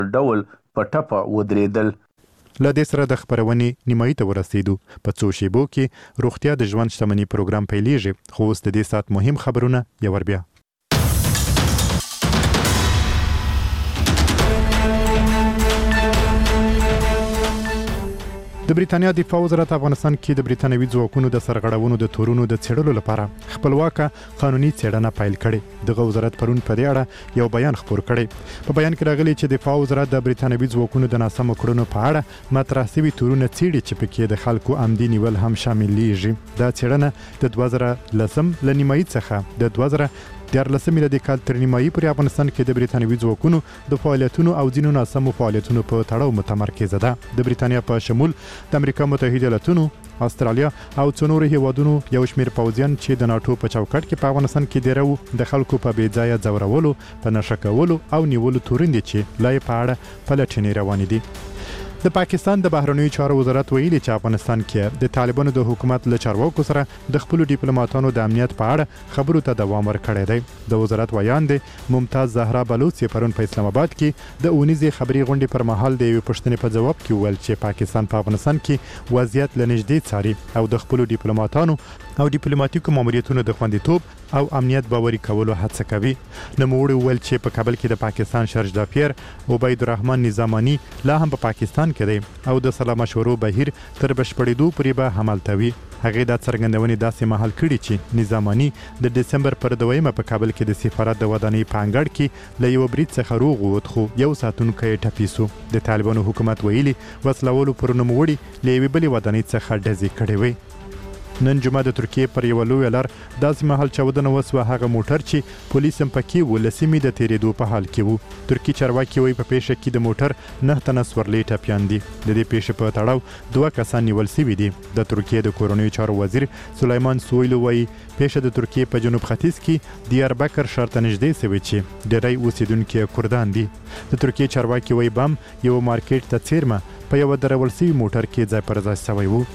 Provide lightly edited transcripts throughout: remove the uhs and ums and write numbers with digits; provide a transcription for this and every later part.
ډول په ټپه ودرېدل. له دې سره د خپرونې نیمایي ته ورسېدو. په څو شیبو کې روغتیا د ژوند شتمني پروګرام پیلېږي، خو اوس د دې ساعت مهم خبرونه یو ور بیا. د بریتانیا دفاع وزارت افغانستان کې د بریتانوي ځواکونو د سرغړونو د تورونو د څېړلو لپاره خپلواکه قانوني څېړنه پیل کړې. دغه وزارت پرون په دې اړه یو بیان خپور کړی. په بیان کې راغلی چې دفاع وزارت د بریتانوي ځواکونو د ناسمو کړنو په اړه مطرح شوي تورونه څېړي چې پکې د خلکو عمدي نیول هم شاملېږي. دا څېړنه د 2010 له نیمایي څخه د 2014 میلادي کال تر نیمایي پورې افغانستان کې د بریتانوي ځواکونو د فعالیتونو او ځینو ناسمو فعالیتونو په تړاو متمرکزه ده. د بریتانیا په شمول د امریکا متحده ایالاتونو، استرالیا او څو نورو هیوادونو یو شمېر پوځیان چې د ناتو په چوکاټ کې په افغانستان کې دیرو د خلکو په بې ځایه ځورولو، په نشه کولو او نیولو تورن دي چې لای په اړه پلټنې روانې دي. د پاکستان د بهرنیو چارو وزارت ویلي چې افغانستان کې د طالبانو د حکومت له چارواکو سره د خپل ډیپلوماټانو د امنیت په اړه خبرو ته دوام ورکړی دی. د وزارت ویان دی ممتاز زهرا بلوچ پرون په اسلام آباد کې د اونیزې خبري غونډې پر مهال د یوې پوښتنې په جواب کې وویل چې پاکستان په افغانستان کې وضعیت له نږدې څاري او د خپل ډیپلوماټانو او ډیپلوماټیکو ماموریتونو د خوندیتوب او امنیت باوري کولو هڅه کوي. نوموړي وویل چې په کابل کې د پاکستان شرجدافیر عبید الرحمن نظامانی لا هم په پاکستان کې دی او د سلا مشورو بهیر تر بشپړېدو پورې به حملته وي. هغه د څرګندونې داسې مهال کړي چې نظامانی د دسمبر پر 2 په کابل کې د سفارت د ودانۍ په انګړ کې له یو برید څخه روغ ووت، خو یو ساتونکی ټپي شو. د طالبانو حکومت ویلي وسلوالو پر نوموړي له یوې بلې ودانۍ څخه ډزې کړې وي. نن جمعه د ترکیې پر یو لوی لار داسې مهال چاودنه وسوه هغه موټر چې پولیس هم پکې و له سیمې د تیرېدو په حال کې وو. ترکي چارواکي وایي په پیښه کې د موټر 9 تنه سورلۍ ټپیان دي. د دې پیښې په تړاو 2 کسان نیول شوي دي. د ترکیې د کورنیو چارو وزیر سلیمان سویلو وایي پیښه د ترکیې په جنوب ختیځ کې دیاربکر ښار ته نږدې شوې چې ډېری اوسیدونکي کردان دي. د ترکیې چارواکي وایي بم یو مارکیټ ته څیرمه په یو درول شوي موټر کې ځای پر ځای شوی وو.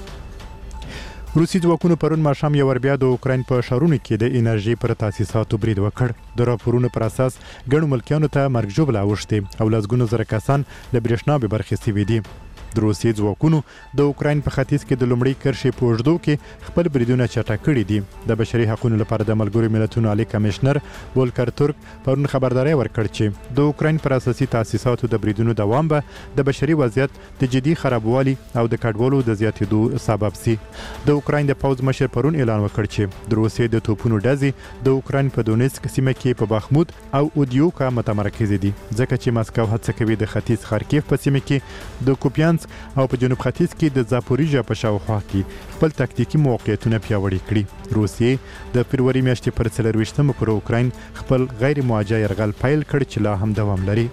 روسي ځواکونو پرون ماښام یو ور بیا د اوکراین په ښارونو کې د انرژي پر تاسیساتو برید وکړ. د راپورونو پر اساس ګڼو ملکیانو ته مرګ ژوبله اوښتې او لسګونو زره کسان له برېښنا بې برخې شوي دي. د روسي ځواکونو د اوکراین په ختیځ کې د لومړۍ کرښې په اوږدو کې خپل بریدونه چټک کړي دي. د بشري حقوقو لپاره د ملګرو ملتونو عالی کمشنر وولکر تورک پرون خبرداری ورکړ چې د اوکراین پر اساسي تاسیساتو د بریدونو دوام به د بشري وضعیت د جدي خرابوالي او د کډوالو د زیاتېدو سبب سي. د اوکراین د پوځ مشر پرون اعلان وکړ چې د روسیې د توپونو ډزې د اوکراین په دونیسک سیمه کې په بخمود او اودیوکا متمرکز دي، ځکه چې مسکو هڅه کوي د ختیځ خارکیف په سیمه کې د کوپیانسک او په جنوب ختیځ کې د زاپوریژا په شاوخوا کې خپل تکتیکي موقعیتونه پیاوړي کړي. روسیې د فروری میاشتې پر 24 پر اوکراین خپل غیر موجه یرغل پیل کړ چې لا هم دوام لري.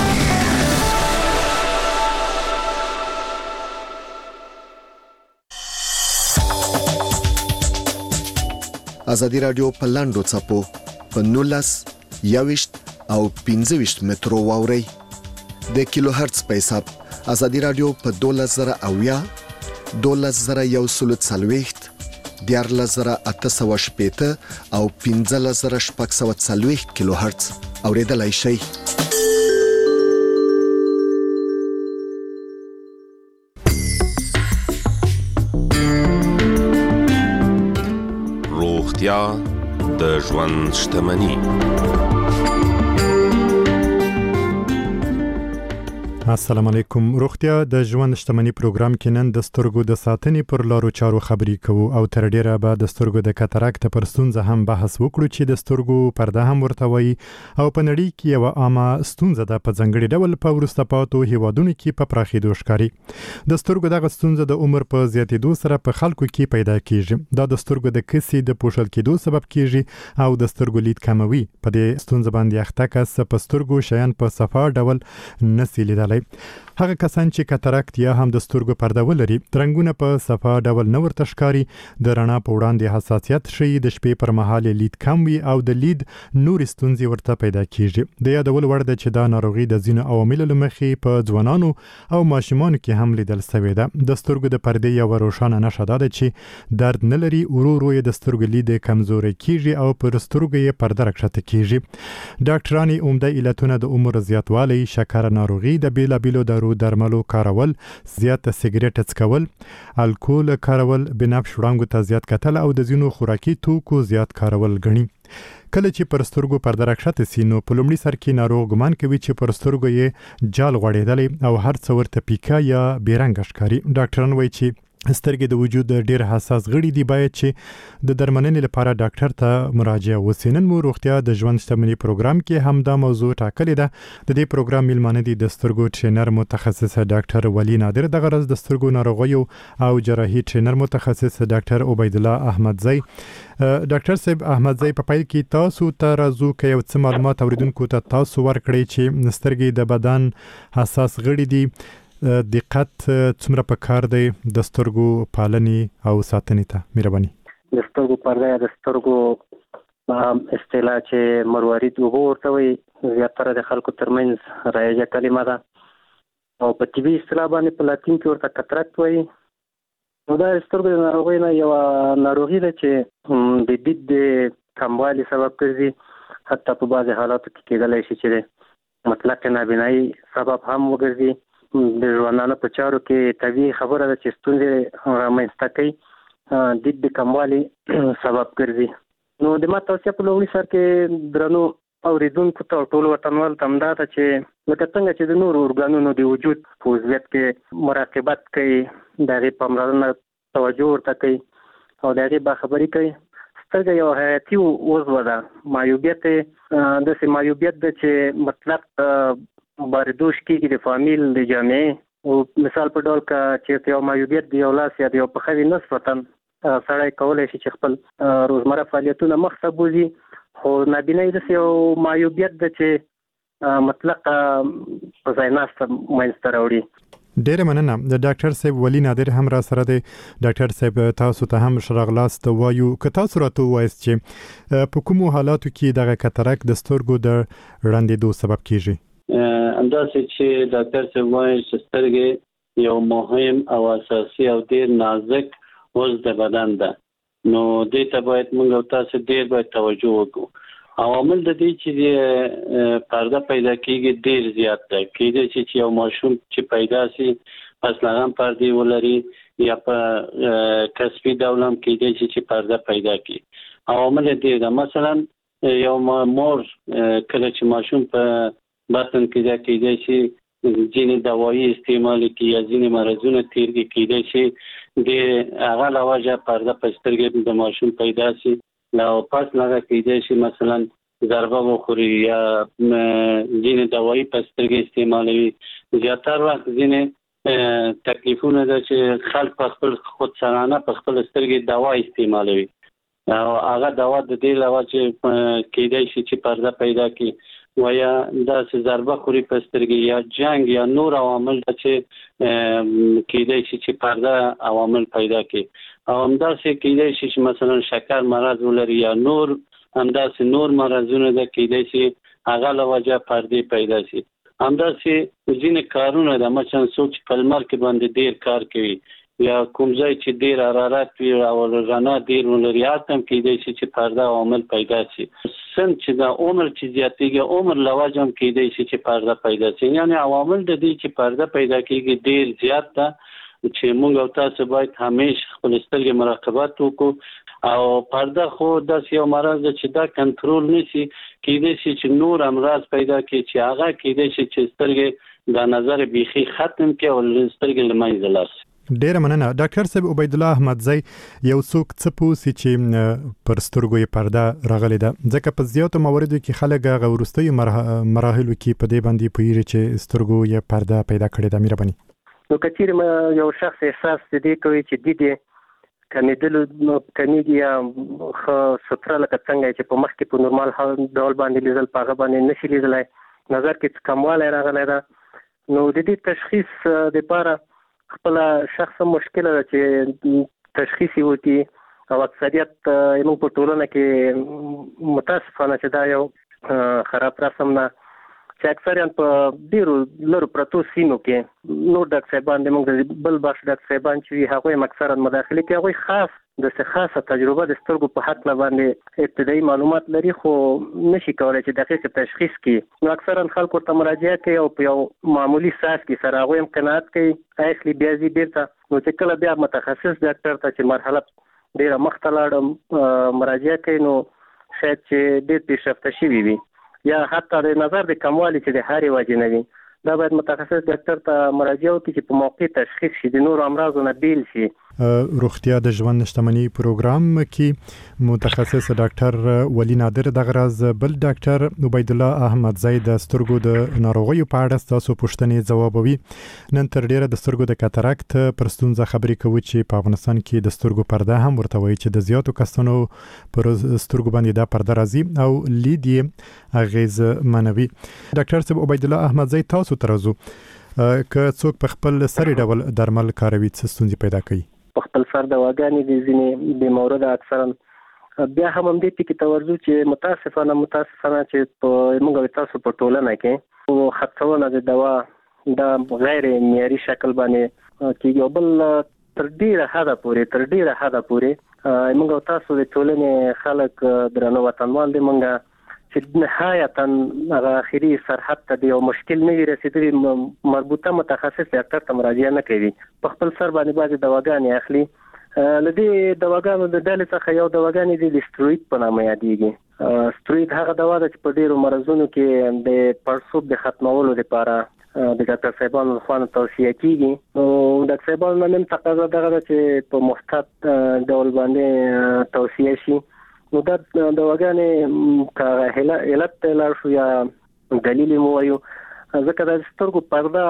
ازادي رادیو په لاندو څپو په 19 21 او 15 مترو واوري د کیلو هرتز په حساب. ازادي رادیو په 12000 12140 14880 او 15640 کیلو هرتز اوریدلای شئ. روغتیا د ژوند شتمني. السلام علیکم. روغتیا د ژوند شتمني پروګرام کې نن د سترګو د ساتنې پر لارو چارو خبرې کوو او تر ډیره به د سترګو د کاتاراکت پر ستونزه هم بحث وکړو چې د سترګو پرده هم ورته وایي او په نړۍ کې یو عامه ستونزه ده په ځانګړي ډول په وروسته پاتو هیوادونو کې په پراخېدو ښکاري. د سترګو دغه ستونزه د عمر په زیاتېدو سره په خلکو کې پیدا کیږي. دا د سترګو د کسي د پوښل کېدو سبب کیږي او د سترګو لید کموي. په دې ستونزه باندې اخته کس په سترګو شیان په صفا ډول نسي لیدلای راغلی. هغه کسان چې کاتاراکت یا هم د سترګو پرده ولري رنګونه په صفا ډول نه ورته ښکاري، د رڼا په وړاندې حساسیت ښیي، د شپې پر مهال لید کم وي او د لید نورې ستونزې ورته پیدا کیږي. د یادول وړ ده چې دا ناروغي د ځینو عواملو له مخې په ځوانانو او ماشومانو کې هم لیدل شوې ده. د سترګو د پردې یوه روښانه نښه دا ده چې درد نه لري، ورو ورو یې د سترګو لید کمزوری کیږي او پر سترګو یې پرده راکښته کیږي. ډاکټران عمده علتونه د عمر زیاتوالی، شکر ناروغي، د بیلابیلو درملو کارول، زیات سیګریټ څکول، الکول کارول، بنفش وړانګو ته زیات کتل او د ځینو خوراکي توکو زیات کارول ګڼي. کله چې پر سترګو پرده راکښته سي نو په لومړي سر کې ناروغ ګمان کوي چې پر سترګو یې جال غوړېدلی او هر څه ورته پیکا یا بېرنګه ښکاري. ډاکټران وایي چې سترګې د وجود ډېر حساس غړي دي، باید چې د درملنې لپاره ډاکټر ته مراجعه وسي. نن مو روغتیا د ژوند شتمني پروګرام کې هم دا موضوع ټاکلې ده. د دې پروګرام میلمانه دي د سترګو ټرینر متخصص ډاکټر ولی نادر، دغه ورځ د سترګو ناروغیو او جراحي ټرینر متخصص ډاکټر عبید الله احمدزی. ډاکټر صاحب احمدزی، په پیل کې تاسو ته راځو که یو څه معلومات اوریدونکو ته تاسو ورکړئ چې سترګې د بدن حساس غړي دي، دقت څومره پکار دی د سترګو پالنې او ساتنې ته؟ مهرباني. د سترګو پرده یا د سترګو اصطلاح چې مروارید اوبه ورته وایي، زیاتره د خلکو ترمنځ رایجه کلمه ده او په طبي اصطلاح باندې په لاتین کې ورته کاتاراکت وایي. نو دا سترګو د ناروغۍ نه یوه ناروغي ده چې د دید د کموالي سبب ګرځي، حتی په بعضې حالاتو کې کېدلی شي چې مطلق نابینایي سبب هم وګرځي. د ژوندانه په چارو کې طبیعي خبره ده چې ستونزې رامنځته کوي، دید د کموالي سبب ګرځي. نو د ما توصیه په لومړي سر کې درنو اوریدونکو ته او ټولو وطنوالو ته همدا ده چې لکه څنګه چې د نورو ارګانونو د وجود په عضویت کې مراقبت کوي، د هغې پاملرنه توجه ورته کوي او د هغې باخبري کوي. سترګه یو حیاتي عضو ده. معیوبیت داسې معیوبیت ده چې مطلق باردوش کېږي د فامیل د جامعې. او مثال په ډول که چېرته یو معیوبیت د یو لاس یا د یو پښه وي، نسبتا سړی کولی شي چې خپل روزمره فعالیتونه مخته بوځي، خو نابینایي داسې یو معیوبیت ده چې مطلق په ځای ناسته منځته راوړي. ډیره مننه. د ډاکټر صاحب ولی نادر هم را سره دی. ډاکټر صاحب تاسو ته هم ښه راغلاست وایو. که تاسو راته ووایاست چې په کومو حالاتو کې دغه کاتاراکت د سترګو د ړندېدو سبب کیږي؟ همداسې چې ډاکټر صاحب وایي چې سترګې یو مهم او اساسي او ډېر نازک عضو د بدن ده، نو دې ته باید موږ او تاسو ډېر باید توجه وکړو. عوامل د دې چې پرده پیدا کېږي ډېر زیات ده. کېدای شي چې یو ماشوم چې پیدا شي پس له هغه پردې ولري یا په کسبي ډول هم کېدای شي چې پرده پیدا کړي. عوامل ډېر ده. مثلا یو مور کله چې ماشوم په بطن کې دا کېدای شي ځینې دوایي استعمال کړي یا ځینې مرضونه تیر کېدای شي د هغه له وجه پرده په سترګې د ماشوم پیدا شي. او پس هغه کېدای شي مثلا ضربه وخوري یا ځینې دوایي په سترګې استعمالوي. زیاتره وخت ځینې تکلیفونه ده چې خلک په خپل خودسرانه په خپل سترګې دوا استعمالوي او هغه دوا د دې له وجې کېدای شي چې پرده پیدا کړي، ویا داسې ضربه خوري په سترګې یا جنگ یا نور عوامل چې کېدای شي چې پرده عوامل پیدا کړي. او همداسې کېدای شي چې مثلا شکر مرض ولري یا نور همداسې نور مرضونه ده کېدای شي هغه له وجه پردې پیدا شي. همداسې ځینې کارونه ده، مثلا څوک چې په لمر کې باندې ډېر کار کوي یا کوم ځای چې ډېر حرارت وي او رڼا ډېر ولري، هلته هم کېدای شي چې پرده عوامل پیدا شي. سن چې د عمر چې زیاتېږي عمر له وجه هم کېدای شي چې پرده پیدا شي. یعنې عوامل د دې چې پرده پیدا کېږي ډېر زیات ده چې موږ او تاسو باید همیشه خپل سترګې مراقبت وکړو. او پرده خو داسې یو مرض ده چې دا کنټرول نشي، کېدای شي چې نور امراض پیدا کړي چې هغه کېدای شي چې سترګې د نظر بیخي ختم کړي او سترګې له منځه لاړ شي. ډیره مننه. ډاکټر صاحب عبید الله احمدزی، یو څوک څه پوسي چې پر سترګو یې پرده راغلې ده؟ ځکه په زیاتو مواردو کې خلک هغه وروستیو مراحلو کې په دې باندې پوهېږي چې سترګو یې پرده پیدا کړې ده. مهرباني. نو که چېرې یو شخص احساس د دې کوي چې دید یې کمیږي یا ښه ستره لکه څنګه چې په مخکې په نورمال ډول باندې لیدل په هغه باندې نشي لیدلی، نظر کې څه کموالی راغلی ده، نو د دې تشخیص لپاره خپل شخصا مشکل ده چې تشخیص وکړي او اکثریت موږ په ټولنه کې متاسفانه چې دا یو خراب رسم نه چې اکثریت په ډیرو لرو پرتو سیمو کې نور ډاکټر صاحبان د موږ بل بخش ډاکټر صاحبان چې هغه اکثرا مداخله کوي هغه خاص د خاصه تجربه د سترګو په حق باندې ابتدایي معلومات لري خو نشي کولای چې دقیق تشخیص کړي نو اکثرا خلکو ته مراجعه کوي او په یو معمولی ساس کې سره هغه قناعت کوي اصلي بیا زی بیرته نو چې کله بیا متخصص ډاکټر ته چې مرحله ډیره مختلفه مراجعه کوي نو شاید چې ډیر پیشرفته شي وي یا حتی د نظر د کموالي چې د هاري وجه نه وي دا باید متخصص ډاکټر ته مراجعه وکړي چې په موقع تشخیص شي د نور امراضونو بیل شي. روغتیا د ژوند شتمنۍ پروګرام کې متخصص ډاکټر ولی نادر د غراز بل ډاکټر عبید الله احمد زید د سترګو د ناروغیو په اړه تاسو پوښتنې ځوابوي. نن تر ډیره د سترګو د کاتاراکت پر ستونزه خبرې کوي چې په افغانستان کې د سترګو پرده هم ورته وایي چې د زیاتو کسانو پر سترګو باندې دا پرده راځي او لید یې اغیز منوي. ډاکټر صاحب عبید الله احمد زید تاسو ترازو که څوک په خپل سری ډول درمل کاروي څه ستونزې پیدا کوي؟ په خپل سر دواګانې د ځینې د مورد اکثرا بیا هم دې کې توجه چې متاسفانه چې په موږ تاسو په ټولنه کې او خرڅونه د دوا د غیر معیاري شکل باندې کېږي او بل تر ډیره حده پورې موږ تاسو د ټولنې خلک درنو وطنوال دي موږ چې نهایتا اخري سرحد ته یو مشکل نه رسیدلی مربوطه متخصص ډاکټر ته مراجعه نه کوي په خپل سر باندې بعضي دواګانې اخلي لدی دواګانو د ډلې څخه یو دواګانې د استروید په نامه یادېږي. استروید هغه دوا ده چې په ډیرو مرزونو کې د پړسوب د ختمولو لپاره د ډاکټر صاحبانو لخوا توصیه کیږي نو ډاکټر صاحبانو نن تقاضا دغه چې په محتاط ډول باندې توصیه شي نو دا دواګانې که علت تلار شو یا دلیل مو وایو ځکه د سترګو پرده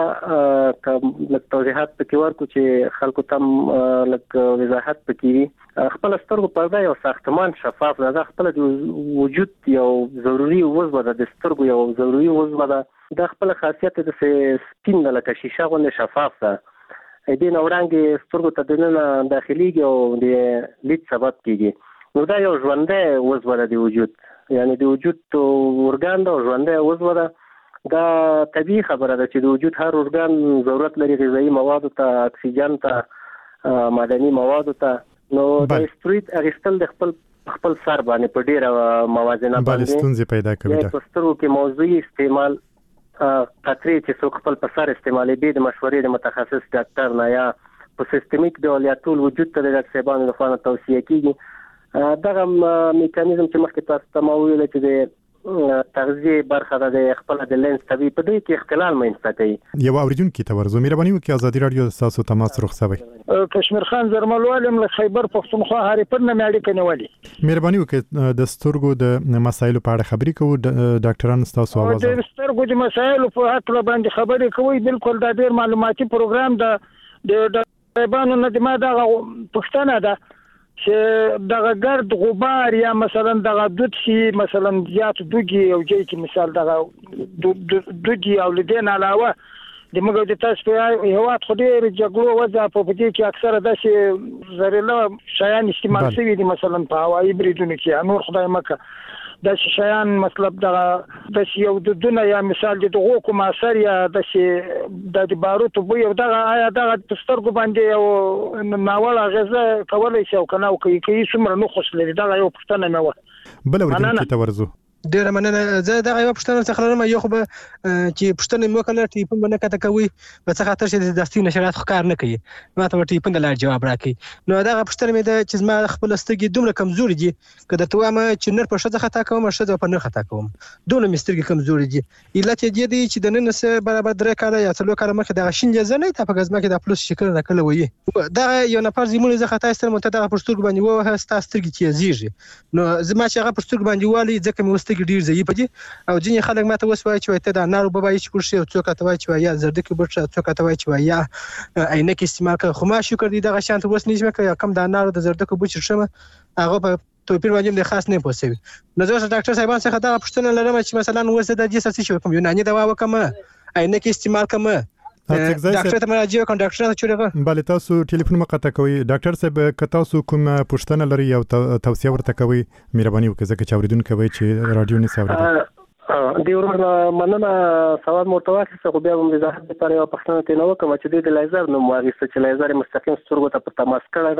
لکه توضیحات پکې ورکو چې خلکو تم لکه وضاحت پکې وي خپل سترګو پرده یو ساختمان شفاف ده خپل وجود یو ضروري عضو ده د سترګو یو ضروري عضو ده د خپل خاصیت د سپین لکه شیشه غوندې شفاف ده دې نو وړاندې سترګو ته دننه داخليږي او د لید سبب کیږي نو دا یو ژوندۍ عضو ده د وجود یعنی د وجود ارګان ده ژوندۍ عضو ده دا طبيعي خبره ده چې د وجود هر ارګان ضرورت لري غذایی مواد ته اکسیجن ته معدني مواد ته نو د استروید اغستل د خپل سر باندې په ډیره موازنه باندې ستونزې پیدا کوي د سترګو کې موضوعي استعمال قطرې چې څوک خپل په سر استعمالي به د مشورې د متخصص ډاکټر نه یا په سیستمیک ډول یا ټول وجود ته د ډاکټر صاحبانو لخوا توصیه کیږي. دغه میکانیزم چې مخکې تاسو ته ما ویل چې د تغذیه برخه د خپل د لینز طبي په دې کې اختلال منځته کوي. یو اوریدونکو ته ورزو مهرباني وکړئ ازادي رادیو تاسو تماس رخصوي. کشمیر خان زرملوالم له خیبر پښتونخوا هاري پر نه اړیکه نیولې. مهرباني وکړئ د سترګو د مسایلو په اړه خبرې کوو ډاکټران تاسو आवाज د سترګو د مسایلو په اړه باندې خبرې کوي بالکل دا ډیر معلوماتي پروګرام ده د طالبانو نه د ما دا پښتنه ده چې دغه ګرد غبار یا مثلا دغه دود شي مثلا زیات دوګي او جې کې مثال دغه دوګي او لدین علاوه د موږ د تاسو په هوات خو ډېر جګړو وځه په دې کې اکثره د زریلا شیان استعمال شوی دي مثلا په هوایي بریدونو کې نور خدای مکه د شیان مطلب د یو د دنیا یا مثال د دغه کوم اثر یا د باروت بو یو دغه آیا دغه سترګو باندې او ناوړه غزه کولای شي او کنه او کوي څومره نو خوش لري دا یو پښتنه مې و بل ورته ته ورزو ډیر مننه زه دا یو پښتنه څخه لرم یو خو به چې پښتنه مو کله ټیپن باندې کته کوي په څه خاطر چې د دستي نشرات ښکار نه کوي ما ته ټیپن د لار جواب راکړي نو دا پښتنه مې د چې ما خپل ستګي دومره کمزوري دي کله ته ما چې نر په شته خطا کوم شته په نه خطا کوم دومره مسترګي کمزوري دي علت یې دی چې د نن سره برابر درې کاله یا څلور کاله مخکې د شینجه زنه ته په غزما کې د پلس شکل راکله وي دا یو نفر زمونږ زه خطا استل متدغه پښتور باندې وه ستا سترګي چې زیږي نو زما چې هغه پښتور باندې والی ځکه مې ستګي ډیر زی پدې او ځینې خلک ماته وسوي چې ته دا نارو بابا چې کوشي او څوک ته وای چې یا زردکی بټ څوک ته وای چې یا عینکې استعمال کوي خو ما شکر دي دغه شانت وس نشم کوي کم دا نارو د زردکی بټ شمه هغه په توپیر باندې د خاص نه پوسوي نو زه ډاکټر صاحبان څخه دا پښتنه لرم چې مثلا وسه د جسد څه کوم یوناني دوا وکم عینکې استعمال کوم ډاکټر ته مراجعه وکړم ډاکټر ته چورغه بل تاسو ټلیفون مقطع کوي ډاکټر صاحب که تاسو کوم پوښتنه لري او توصیه ورته کوي مهرباني وکړئ ځکه چې اوریدونکو کوي چې رادیو نه ساوي دی ورور مننه سوال مرتواخي څه خو بیا هم د زهر لپاره یو پښتنه ته نو کوم چې د لیزر نو واغسته چې لیزر مستقیم سترګو ته په تماس کړی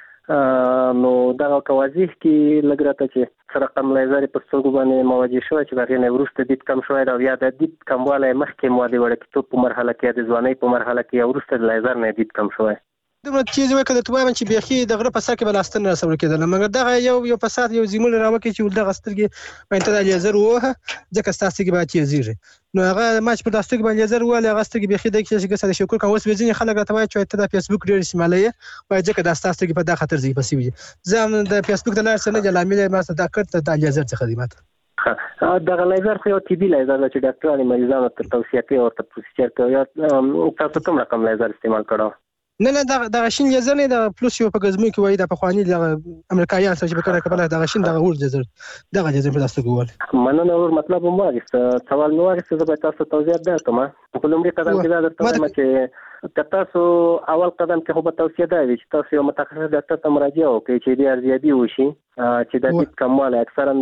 دا نو دا کوازیح کې لګراته چې سره کم لیزر په سترګو باندې مواجه شوی چې هغه نه ورسته دید کم شوی دا یا د دید کمواله مخکې مواده وړ کې په مرحله کې د ځوانۍ په مرحله کې ورسته لیزر نه دید کم شوی دغه چیز وکړه ته وایم چې بيخي دغه په سر کې بلاستن راسول کېدل مګر دغه یو په سات یو زیمول راوکې چې دغه سترګې باندې د لیزر وه ځکه ستاسو کې به چیزیږي نو هغه ماچ په داستګ باندې لیزر وله هغه سترګې بيخي د کې څه شکر کوم اوس وزین خلک راته وایي چې ته د فیسبوک ډیر استعمالوي وایي ځکه د ستاسو کې په دا خطر زی پسې زه د فیسبوک د لار سره جلامل ما څه دا کړ ته د لیزر څخه خدمات دغه لیزر خو ټي بي لیزر چې ډاکټرانو مریضانو ته توصیه کوي او ته پروسیجر کوي او تاسو کوم رقم لیزر استعمال کړو نه دا شین لیزر نه دا پلس یو په غزمو کې وای دا په خواني د امریکایان سره چې په کار کوي دا شین دا ور لیزر دا لیزر په داسته ګول مننه ور مطلب مو واغسته سوال نو واغسته زه به تاسو توضیح درکوم په لومړي قدم کې دا درته چې تاسو اول قدم کې خو به توصیه دا وي چې تاسو یو متخصص ډاکټر ته مراجعه وکړئ چې د ارزیابي وشي چې د دې کمواله اکثرا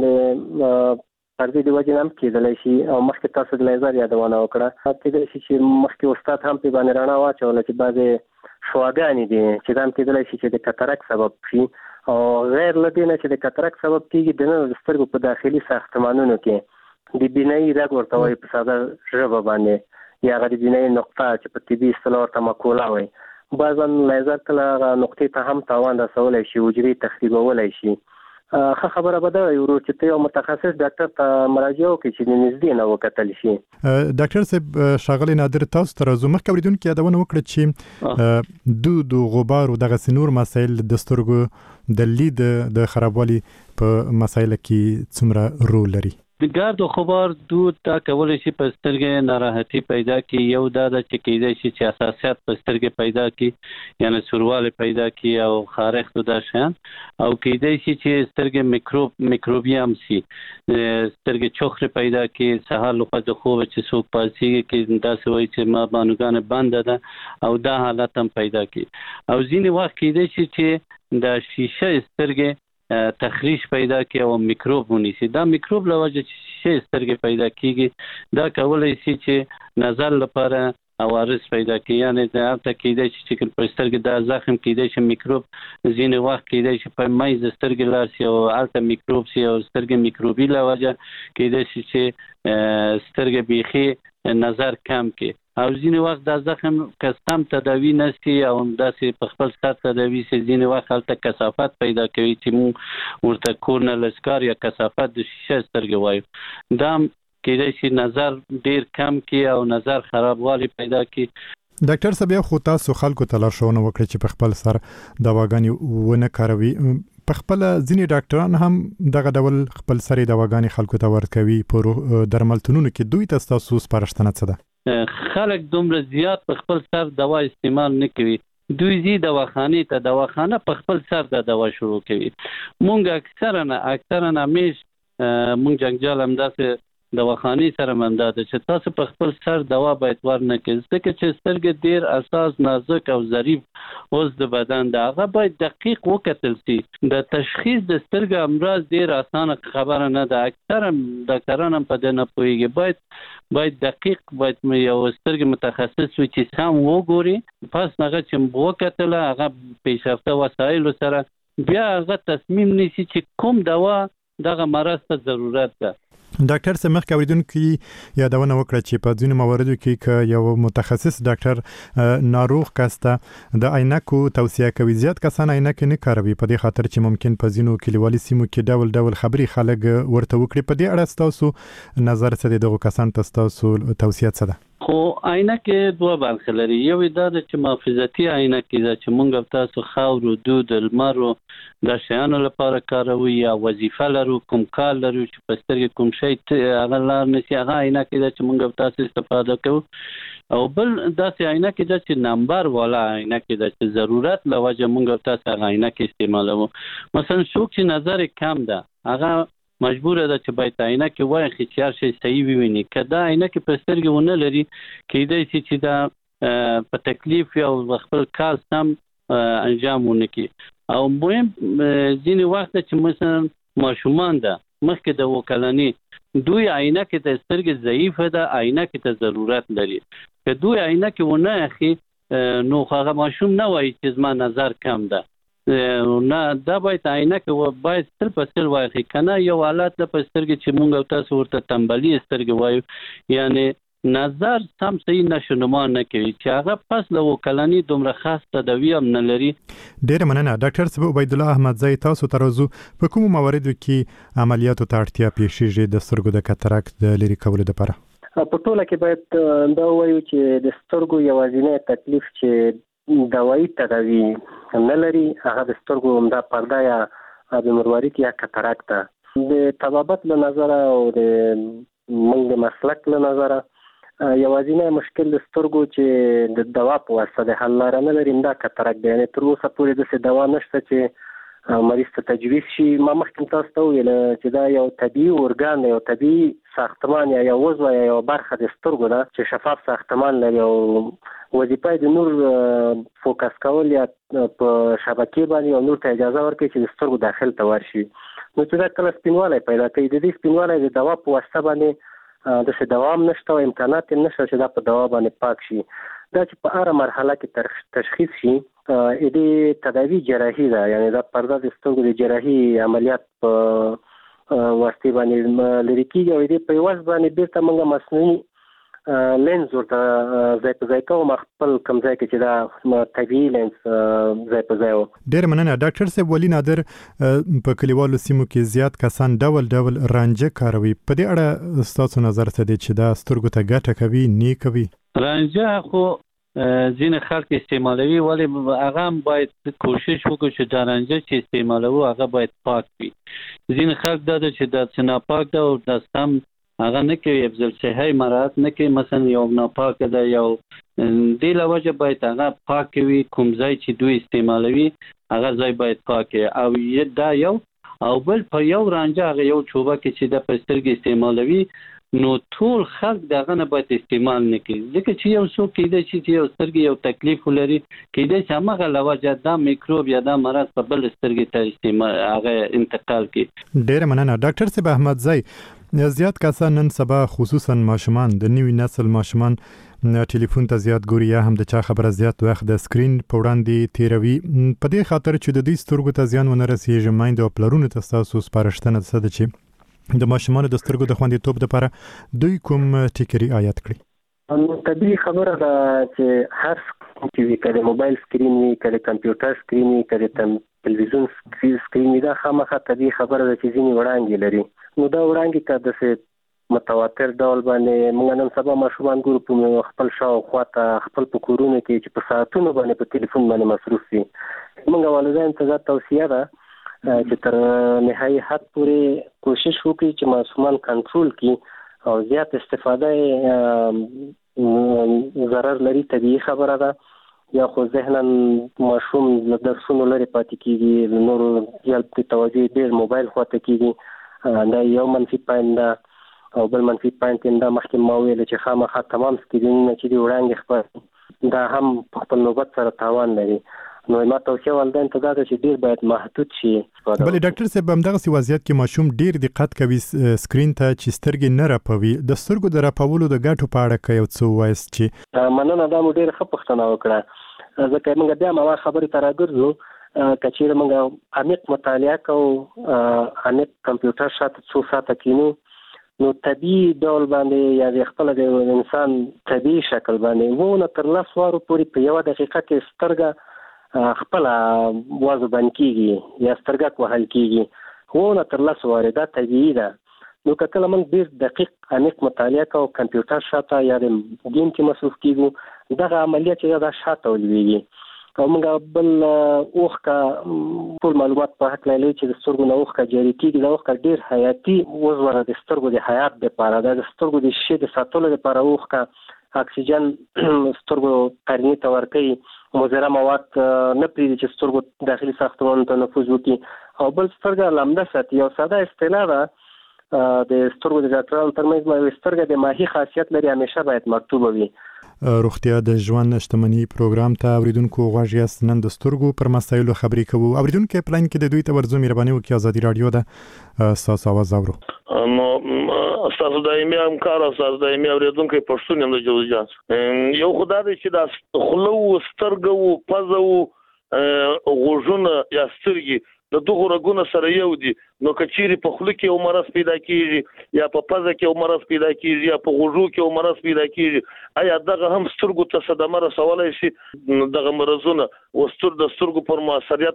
د پردي دی وجه هم کېدلی شي او مخکې تاسو د لیزر یادونه وکړه کېدلی شي چې مخکې استاد هم په باندې رڼا واچوله چې بعضې شواګانې دي چې دا هم کېدلی شي چې د کاتاراک سبب شي او غیر له دې نه چې د کاتاراک سبب کېږي د د سترګو په داخلي ساختمانونو کې د بینایي رګ ورته وایي په ساده ژبه باندې یا هغه د بینایي نقطه چې په طبي اصطلاح ورته مقوله وایي بعضا لیزر کله هغه نقطې ته هم تاوان رسولی شي حجرې تخریبولی شي خبره به دا یو چې ته یو متخصص ډاکټر ته مراجعه وکړي چې د نږدې نه وکتل شي ډاکټر صاحب ښاغلی نادر تاسو ته راځو مخکې اورېدونکي یادونه وکړه چې د غبار او دغسې نور مسایل د سترګو د لید د خرابوالي په مسایلو کې څومره رول لري د ګرد او غبار دود تا کولای شي په سترګې ناراحتي پیدا کړي یو دا چې کېدای شي چې حساسیت په سترګې پیدا کړي یعنی سورواله پیدا کړي او خارښت د شان او کېدای شي چې سترګې میکروبیام سي سترګې چوخره پیدا کړي سهار لخوا د خوب چې څوک پاسيږي کې دا سوي چې ما بانوګان بند ده او دا حالت هم پیدا کړي او ځینې وخت کېدای شي چې د شیشه سترګې تخریش پیدا کی او میکروب ونیسي دا میکروب لوجه چې شیشه سترګې پیدا کیږي دا کولای شي چې نظر لپاره عوارض پیدا کی یعنی دا ته کېدای شي چې په سترګې دا زخم کېدای شي میکروب ځینې وخت کېدای شي په مایز سترګې لار شي او الته میکروب شي او سترګې میکروبي لوجه کېدای شي چې سترګې بيخي نظر کم کی او ځینې وخت دا زخم کستم تداوی نشي او داسې په خپل سر تداوی سي ځینې وخت هلته کثافت پیدا کوي چې مو ورته کورنل اسکار یا کثافت د شیشه سترګې وایو دا کېدای شي نظر ډیر کم کی او نظر خرابوالی پیدا کی ډاکټر صاحب خو تاسو خلکو ته لارښوونه وکړئ چې په خپل سر دواګانې ونه کاروي په خپل ځینې ډاکټران هم دغه ډول خپل سر دواګانې خلکو ته ورکوي په درملتونونو کې دوی ته تاسو سپارښتنه څه ده خلک دومره زیات په خپل سر دوا استعمال نه کوي دوی زی دواخانه ته دواخانه په خپل سر د دوا شروع کوي مونږ اکثرا همیش مونږ جنگجال هم داسې دواخانه سره منداده چې تاسو په خپل سر دوا باید ورنه کړئ ځکه چې سترګې ډیر اساس نازک او ظریف اوس د بدن دا هغه باید دقیق وکتل شي د تشخیص د سترګې امراض ډیر اسانه خبره نه ده اکثرا ډاکټران هم په دې نه پوهیږي باید دقیق باید یو سترګې متخصص وي چې سم وګوري پس هغه چې وکتل هغه پیشرفته وسایل سره بیا هغه تصمیم نیسي چې کوم دوا دغه مرض ته ضرورت ده ډاکټر سمخ اوریدونکو یادونه وکړه چې په ځینو مواردو کې ک یو متخصص ډاکټر ناروغ کسته د عینکو توصیه کوي زیات کسان عینک نه کاروي په دې خاطر چې ممکن په ځینو کلیوالي سیمو کې ډول خبري خلک ورته وکړي په دې اړه تاسو نظر څه دی دغه کسان تاسو توصیه څه ده خو عینکې دوه برخې لري یو دا چې محافظتي عینکې ده چې مونږ تاسو خاور دود لمر د شیانو لپاره کاروي یا وظیفه لرو کوم کار لرو چې په سترګې کوم شی هغه لار نشي هغه عینکې ده چې مونږ تاسو استفاده کوو او بل داسې عینکې ده چې نمبر والا عینکې ده چې ضرورت لوجه مونږ تاسو هغه عینکې استعمالوو مثلا څوک چې نظر کم ده هغه مجبوره ده چې باید عینکې واخلي چې هر شی صحیح وویني. که دا عینکې په سترګې ونه لري کیدای شي چې دا په تکلیف او خپل کار سم انجام ونه کړي. او مهم ځینې وخت چې مثلا ماشومان ده مخکې د وکلني دوی عینکې د سترګې ضعیفه ده عینکې ته ضرورت لري. که دوی عینکې ونه اخلي نو هغه ماشوم نه وایي چې زما نظر کم ده. نه دا باید عینکې باید تل په سر واخلي. که نه یو حالت ده په سترګې چې مونږ او تاسو ورته تنبلي سترګې وایو، یعنی نظر سم صحیح نشونما نه کوي چې هغه پس له وکلني دومره خاص تداوی هم نه لري. ډېره مننه ډاکټر صاحب عبید الله احمدزی. تاسو تر اوسه په کومو مواردو کې عملیاتو ته اړتیا پیښیږي د سترګو د کاتاراکت د لرې کولو لپاره؟ په ټوله کې باید دا وایو چې د سترګو یوازینی تکلیف چې دوایي تداوی نه لري هغه د سترګو همدا پرده یا د مروارید یا کاتاراکت ده. د طبابت له نظره او د موږ د مسلک له نظره یوازینی مشکل د سترګو چې د دوا په واسطه د حل لاره نه لري دا کاتاراکت دی. یعنې تر اوسه پورې داسې دوا نشته چې مریض ته تجویز شي. ما مخکې تاسو ته وویل چې دا یو طبیعي ارګان دی، یو طبیعي ساختمان یا یو عضو یا یو برخه د سترګو ده چې شفاف ساختمان لري او وظیفه د نور فوکس کول یا په شبکې باندې او نور ته اجازه ورکړي چې د سترګو داخل ته ورشي. نو چې دا کله سپینوالی پیدا کوي د دې سپینوالی د دوا په واسطه باندې داسې دوام نشته او امکانات یې نشته چې دا په دوا باندې پاک شي. دا چې په هره مرحله کې تشخیص شي دې تداوی جراحي ده، یعنی دا پرده د سترګو د جراحي عملیات په واسطه باندې لري کېږي او دې په یوازې باندې بیرته موږ مصنوعي لینز ورته ځای په ځای کوو. خپل کوم ځای کې چې دا طبیعي لینز ځای په ځای و. ډېر مننه ډاکټر صاحب. ولي نادر په کلیوالو سیمو کې زیات کسان ډول ډول رانجه کاروي. په دې اړه ستاسو نظر څه دی چې دا سترګو ته ګټه کوي نه کوي؟ رانجه خو ځینې خلک استعمالوي، ولې هغه هم باید کوشش وکړو چې دا رانجه چې استعمالوو هغه باید پاک وي. ځینې خلک دا ده چې دا څه ناپاک ده او دا سم هغه نه کوي، افضل صحي مراعات نه کوي. مثلا یو ناپاکه ده یو دې له وجه باید هغه پاک وي. کوم ځای چې دوی استعمالوي هغه ځای باید پاک وي. او دا یو او بل په یو رانجه هغه یو چوبه کې چې د پسترګې استعمالوي نو ټول خلک دغه نه باید استعمال نه کوي، ځکه چې یو څوک کېدای شي چې یو سترګې یو تکلیف ولري، کېدای شي هماغه له وجه دا میکروب یا دا مرض په بل سترګې ته استعمال هغه انتقال کوي. ډېره مننه ډاکټر صاحب احمدزی. زیات کسان نن سبا خصوصا ماشومان د نوي نسل ماشومان ټلیفون ته زیات ګوري یا هم د چا خبره زیات وخت د سکرین په وړاندې تیروي. په دې خاطر چې د دې سترګو ته زیان ونه رسیږي مایند او پلرونو ته تاسو سپارښتنه څه ده چې د ماشومان د سترګو د خوندیتوب لپاره دوی کوم ټیکري عایت کړي؟ طبیعي خبره ده چې هر چې وي کله موبایل سکرین وي کله کمپیوټر سکرین وي کله تلویزیون سکرین وي دا خامخا طبیعي خبره ده چې ځینې وړانګې لري. نو دا وړانګې که داسې متواتر ډول باندې موږ نن سبا ماشومان ګورو په خپل شاوخوا ته خپل په کورونو کې چې په ساعتونو باندې په تلیفون باندې مصروف وي. موږ والدینو ته دا توصیه ده چې تر نهایي حد پورې کوشش وکړي چې ماشومان کنټرول کړي او زیات استفاده ضرر لري. طبیعي خبره ده یا خو ذهناً ماشوم له درسونو لرې پاتې کېږي، نورو زیات توجه ډېر موبایل خواته کېږي. دا یو منفي پوینټ ده او بل منفي پوینټ دا مخکې ما ویل چې خامخا تمام سکرینونه چې دي وړانګې خپري دا هم په خپل نوبت سره تاوان لري. نو ما توصیه والدین ته دا ده چې ډېر باید محدود شي. بلې ډاکټر صاحب همدغسې وضعیت کې ماشوم ډېر دقت کوي سکرین ته چې سترګې نه رپوي. د سترګو د رپولو د ګټو په اړه که یو څه ووایاست؟ چې مننه دا مو ډېره ښه پوښتنه وکړه، ځکه موږ بیا هم هغه خبرې ته راګرځو. که چېرې موږ عمیق مطالعه کوو، عمیق کمپیوټر شاته څو ساعته کینو، نو طبیعي ډول باندې یا د خپل د انسان طبیعي شکل باندې 9 تر 10 وارو پورې په یوه دقیقه کې سترګه خپل وازو باندې کېږي یا سترګک وهل کېږي 9 تر 10 وارې. دا طبیعي ده. نو که کله موږ ډېر دقیق عمیق مطالعه کوو، کمپیوټر شاته یا د ګیم کې مصروف کېږو، دغه عملیه چې دا شاته ولویږي. او موږ بل اوښکه ټول معلومات په هکله لري چې د سترګو نه اوښکه جاري کېږي. دا اوښکه ډېر حیاتي عضو ده د سترګو د حیات دپاره. دا د سترګو د شیشې د ساتلو دپاره اوښکه اکسیجن سترګو قرنې ته ورکوي، مضره مواد نه پرېږدي چې سترګو داخلي ساختمانونو ته نفوذ وکړي او بل سترګه لمده ساتي. یو ساده اصطلاح ده د سترګو د ډاکټرانو ترمنځ مې سترګه د ماهي خاصیت لري همیشه باید مکتوبه وي. روغتیا د ژوند شتمنۍ پروګرام ته اوریدونکو غوږ یاست. نن د سترګو پر مسایلو خبرې کوو. اوریدونکو پلان کې د دوی ته ورزو مهرباني وکړئ. ازادي رادیو ده تاسو आवाज اورو. نو تاسو دایمي همکار او تاسو دایمي اوریدونکو پښتون هم د جوړجان یو خدای دې چې د خلو سترګو پزو غوژونه یا سترګي د دغه رګونو سره یو دي. نو کچيري په خلو کې یو مرض پیدا کیږي یا په پزه کې یو مرض پیدا کیږي یا په غوژو کې یو مرض پیدا کیږي آیا دغه هم سترګو ته صدمه رسولای شي؟ دغه مرزونه وستر د سترګو پر موثریت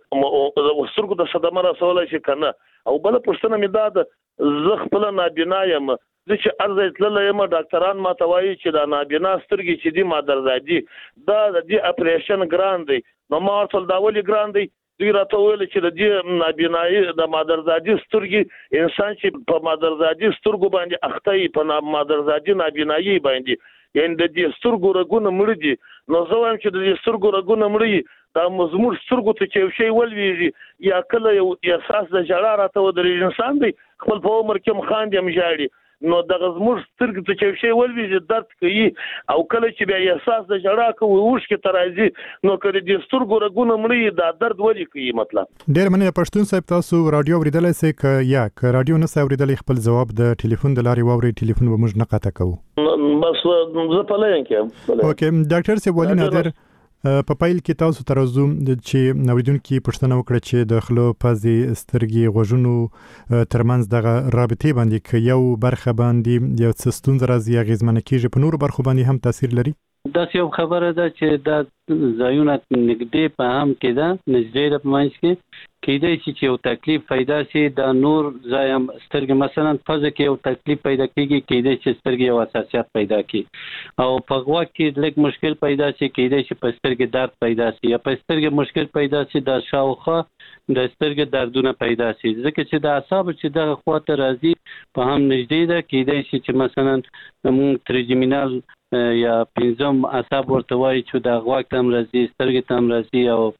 باندې وسترګو ته صدمه رسولای شي کنه؟ او بل پښتنه مې دا زه خپل نابینا یم چې ارزه تلل یم ډاکټران ما توایي چې دا نابینا سترګې چې دي ما درځي دا د اپریشن ګران دی. نو ما ټول دا ولې ګران دی؟ دوی راته ویل چې د دې نابینایي د مادرزادي سترګې انسان چې په مادرزادي سترګو باندې اخته په مادرزادي نابینایي باندې یعنی د دې سترګو رګونه مړ دي. نو زه وایم چې د دې سترګو رګونه مړ دا مزمور سترګو ته چې شی ولويږي یا کله یو احساس د جړا راته ودرې انسان دی خپل په عمر کې مخاندې مجاړي. نو دغه زموږ سترګې ته چې شی ولويږي درد کوي او کله چې بیا احساس د جړا کوي وښ کې ترازي نو کړي د سترګو رګونه مړ دا درد ولې کوي. مطلب ډېر مننه پښتون صاحب تاسو رادیو اوریدلای سئ که رادیو نه اوریدلای خپل جواب د ټلیفون د لارې واوري ټلیفون به موږ نه قطع کوو. بس زه په لاین کې اوکې ډاکټر صاحب ولې نادر په پایل کې تاسو ترازو چې اوریدونکو پښتنه وکړه چې د خلو پزې سترګې غوژونو ترمنځ دغه رابطې باندې کې یو برخه باندې یو څه ستونزه راځي اغیزمنه کیږي په نور برخو باندې هم تاثیر لري. دا یو خبره ده چې دا ځایونه نږدې په هم کې ده نږدې د پمنځ کې کېدای شي چې یو تکلیف پیدا شي دا نور ځای هم سترګې مثلا پزه کې یو تکلیف پیدا کیږي کېدای شي سترګې یو حساسیت پیدا کړي او په غوږ کې لږ مشکل پیدا شي کېدای شي په سترګې درد پیدا شي یا په سترګې مشکل پیدا شي د شاوخوا د سترګې دردونه پیدا شي ځکه چې د اعصاب چې دغه خواته راځي په هم نږدې ده کېدای شي چې مثلا موږ تریجمینال یا پنځم اعصاب ورته وایي چې د غوږ تم راځي سترګې تم راځي او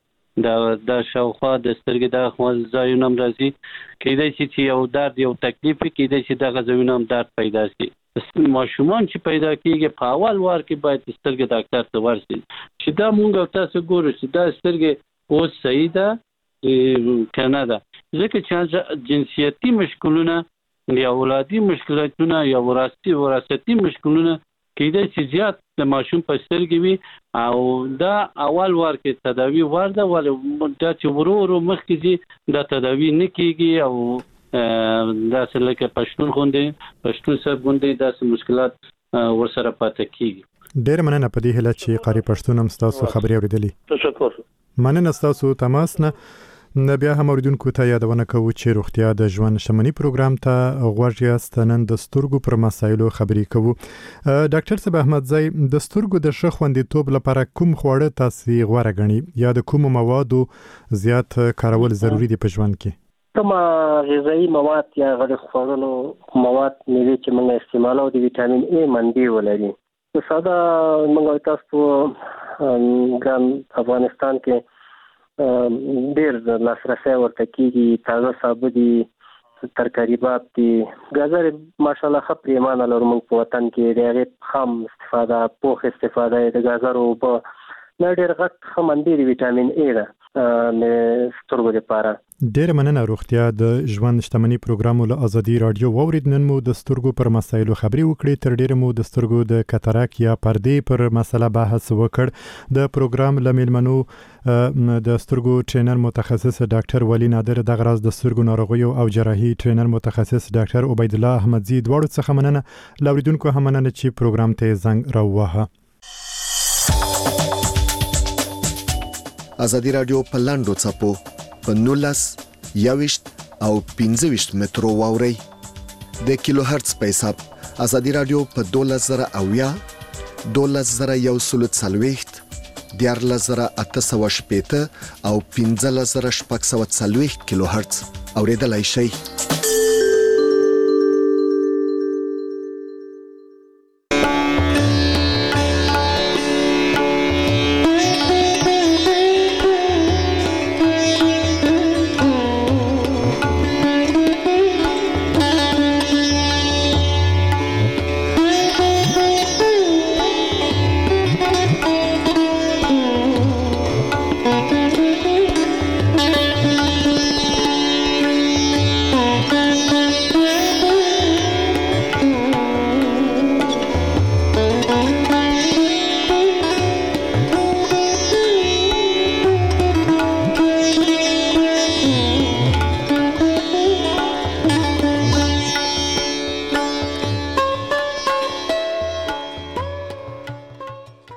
د شاوخوا د سترګې د خوا ځایونه هم راځي کېدای شي چې یو درد یو تکلیف کېدای شي دغه ځایونه هم درد پیدا شي. ماشومان چې پیدا کېږي په اول وار کې باید سترګې ډاکټر ته ورشي چې دا مونږ تاسو ګورو چې دا سترګې اوس صحیح ده کنه ده ځکه چې جنسیتي مشکلونه یا ولادي مشکلاتونه یا وراثتي مشکلونه کېدای شي زیات د ماشوم په سترګې وي او دا اول وار کې تداوی ورده ولې دا چې ورو مخکې دي دا تداوی نه کېږي او دا څه لکه پښتون صاحب غوندې داسې مشکلات ورسره پاتې کېږي. ډېر مننه په دې هیله چې قاری پښتون هم تاسو خبرې اوریدلې. تشکر. مننه تاسو تماس نه بیا هم اوریدونکو ته یادونه کوو چې روغتیا د ژوند شتمنۍ پروګرام ته غوږ یاست. نن د سترګو پر مسایلو خبرې کوو. ډاکټر صاحب احمدزی د سترګو د ښه خوندیتوب لپاره کوم خواړه تاسو غوړه غني یا د کوم موادو زیات کارول ضروری دي په ژوند کې؟ کوم غذایی مواد یا غیر خوړلو مواد مې چې موږ استعمالو د ویټامین ای منبع ولري. ساده موږ تاسو ګران افغانستان کې ډېر لاسرسي ورته کېږي تازه سابه دي ترکاریبات دي ګازر ماشاءالله ښه پریمانه لرو موږ په وطن کې د هغې خام استفاده پوخ استفاده د ګازرو اوبه دا ډېر غټ ښه منبع د ویټامین ای ده د سترګو لپاره. ډېر مننه. روغتیا د ژوند شتمنۍ پروګرام له ازادي رادیو واورید. نن مو د سترګو پر مسایلو خبرې وکړې. تر ډېره مو د سترګو د کاتاراک یا پردې پر مسله بحث وکړ. د پروګرام له میلمنو د سترګو ټرینر متخصص ډاکټر ولی نادر دغه راز د سترګو ناروغیو او جراحي ټرینر متخصص ډاکټر عبید الله احمدزی دواړو څخه مننه. لاوریدونکو هم مننه چې پروګرام ته زنګ راووهه. ازادي رادیو په لاندو څپو په 19 21 او 15 مترو واوري د کیلو هرتز په حساب. ازادي رادیو په 12000 12140 14880 او 15640 کیلو هرتز اوریدلای شئ.